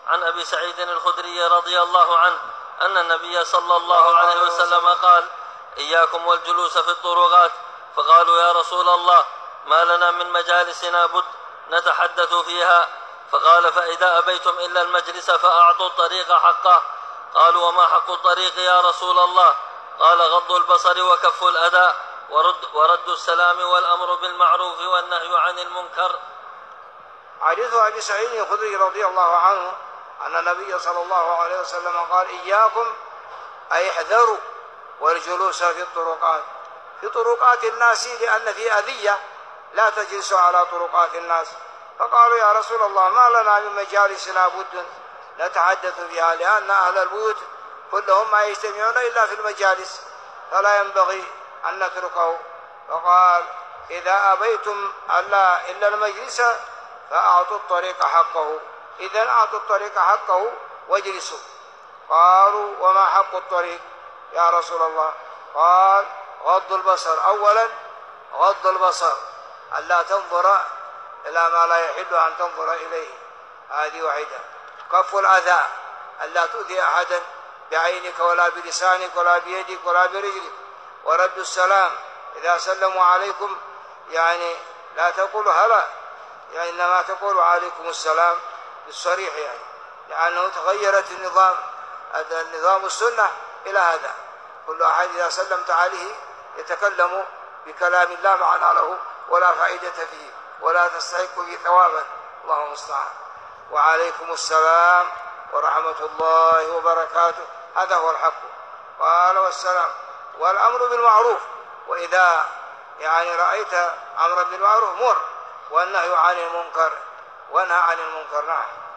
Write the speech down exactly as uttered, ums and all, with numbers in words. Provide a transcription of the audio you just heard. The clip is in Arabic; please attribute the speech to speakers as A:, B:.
A: عن أبي سعيد الخدري رضي الله عنه أن النبي صلى الله عليه وسلم قال: إياكم والجلوس في الطرقات. فقالوا: يا رسول الله، ما لنا من مجالسنا بد نتحدث فيها. فقال: فإذا أبيتم إلا المجلس فأعطوا الطريق حقه. قالوا: وما حق الطريق يا رسول الله؟ قال: غض البصر وكف الأذى ورد, ورد السلام والأمر بالمعروف والنهي عن المنكر.
B: حديث أبي سعيد الخدري رضي الله عنه أن النبي صلى الله عليه وسلم قال: إياكم أي احذروا والجلوس في الطرقات، في طرقات الناس، لأن في أذية، لا تجلس على طرقات الناس. فقالوا: يا رسول الله، ما لنا من مجالسنا بد نتحدث فيها، لأن أهل البيوت كلهم ما يجتمعون إلا في المجالس، فلا ينبغي أن نتركه. فقال: إذا أبيتم ألا إلا المجلس فأعطوا الطريق حقه. إذن أعطوا الطريق حقه واجلسوا. قالوا: وما حق الطريق يا رسول الله؟ قال: غض البصر. أولا غض البصر، ألا تنظر إلى ما لا يحل أن تنظر إليه، هذه واحدة. كف الأذى، ألا تؤذي أحدا بعينك ولا بلسانك ولا بيدك ولا برجلك. ورد السلام، إذا سلموا عليكم يعني لا تقول هلا، يعني إنما تقول عليكم السلام بالصريح، يعني لأنه تغيرت النظام النظام السنة إلى هذا. كل أحد إذا سلمت عليه يتكلم بكلام لا معنى له ولا فائدة فيه ولا تستحق فيه ثوابا، الله المستعان. وعليكم السلام ورحمة الله وبركاته، هذا هو الحق. قال: والسلام والأمر بالمعروف، وإذا يعني رأيت أمرا بالمعروف مر، والنهي عن المنكر، وانهى عن المنكر. نعم.